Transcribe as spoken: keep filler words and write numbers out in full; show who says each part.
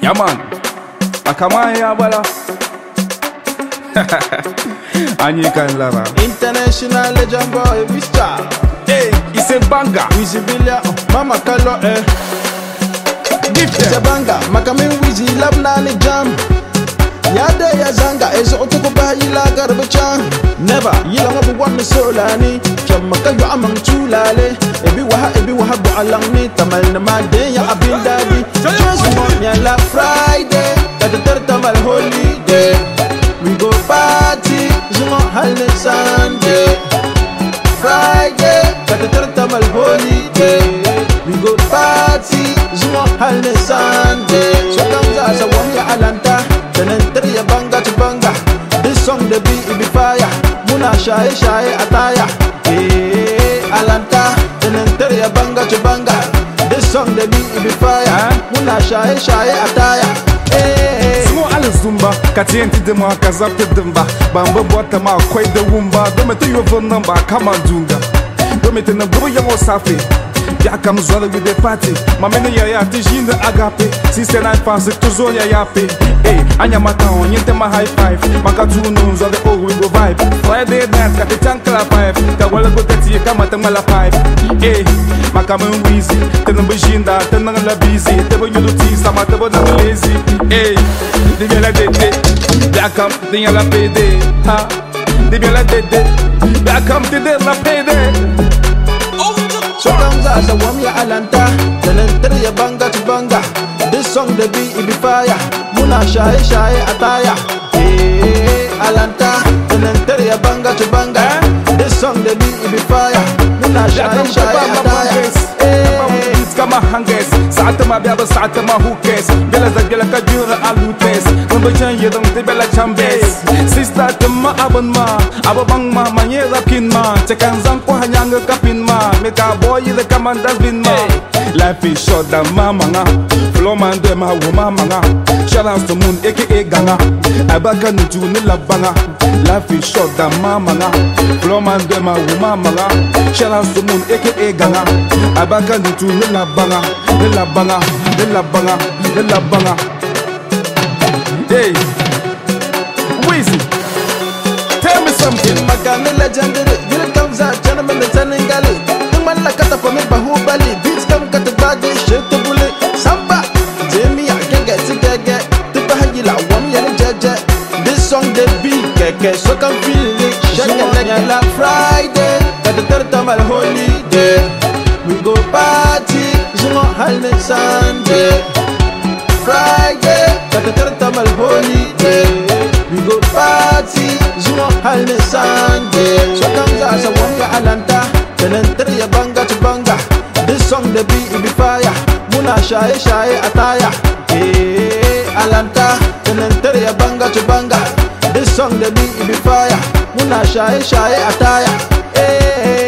Speaker 1: Yeah man, Akama ya bala. Anyikan Lara.
Speaker 2: International legend boy, Vista.
Speaker 1: Hey, it's a banger.
Speaker 2: Wizibilia, Mama Kalo, eh.
Speaker 1: Gift
Speaker 2: It's a banger. Makamin Wizi, love nani jam. Yade ya zanga, ezo otokuba yila garbachan. Never, yila wabu wani solani. Chamaka yu amang tulale. Ebi waha, ebi waha bu alangni. Tamal na made ya abindadi. Just want ya la Friday. Katatar tamal holiday. We go party, Jumo Halne Sunday. Friday, Katatar tamal holiday. We go party, Jumo Halne Sunday. So comes as a one ya alanta. Tenentri ya banga to banga. This song the beat it be fire. Muna shy shy ataya. Hey, alanta. Tenentri ya banga to banga. This song the beat it be fire. Muna shy shy ataya. Hey.
Speaker 1: Smo ala zumba, katienti de ma kazapte demba. Bamba bota ma kwai de wumba. Dome to your phone number, kama dunga. Dome te na bubu yango safi. Ya kam zwala with the party. Ma mene ya ya tijinda agape. Sister na fancy tuzo ya yape. Hey, anya mata on yente ma high five. Maka tu no zwala oh we go vibe. Friday night kati chankla five. Ta wala go tati kama tamala five. Hey, maka men wizi. Tena bujinda, tena la busy. Tebo yuluti sama tebo na lazy. Hey, de bien la dede. Ya kam de la pede. Ha, de bien la dede. Ya kam de la pede.
Speaker 2: So comes as a one ya alanta. Tenentri ya banga to banga. This song the beat it be fire. Muna shy shy ataya. Hey, alanta. Tenentri ya banga to banga. This song the beat it be fire. Muna shy shy ataya. Hey,
Speaker 1: kama hanges saata ma biaba saata ma hookes bela za bela ka dura alutes number jan yedong te bela chambes sister te ma aban ma abang ma manye rakin ma cekan zang ko hanyang kapin ma me ka boy the commanders bin ma life is short da mama nga flow man de ma wo mama nga shout out to moon aka ganga abaka nuju ni labanga life is short da mama nga flow man de ma wo mama nga shout out to moon aka ganga abaka nuju ni labanga ni labanga ni labanga ni labanga. Hey Weezy, tell me something.
Speaker 2: Magana legendary. Here comes a gentleman that's an ingali. Tuman la kata for me bahubali. Beats come kata bagi shit to bully. Samba Jamie I can get to get get. Tupa hagila one yana jaja. This song the beat keke so can feel it. Shaka like la Friday. Kata tertamal holiday. We go party. Jumo Halne Sunday. Friday. Kata tertamal holiday. We go party. Jumo Halne Sunday. So comes as a one ya alanta. Tenentri ya banga to banga. This song the beat it be fire. Muna shy shy ataya. Hey, alanta. Tenentri ya banga to banga. This song the beat it be fire. Muna shy shy ataya. Hey.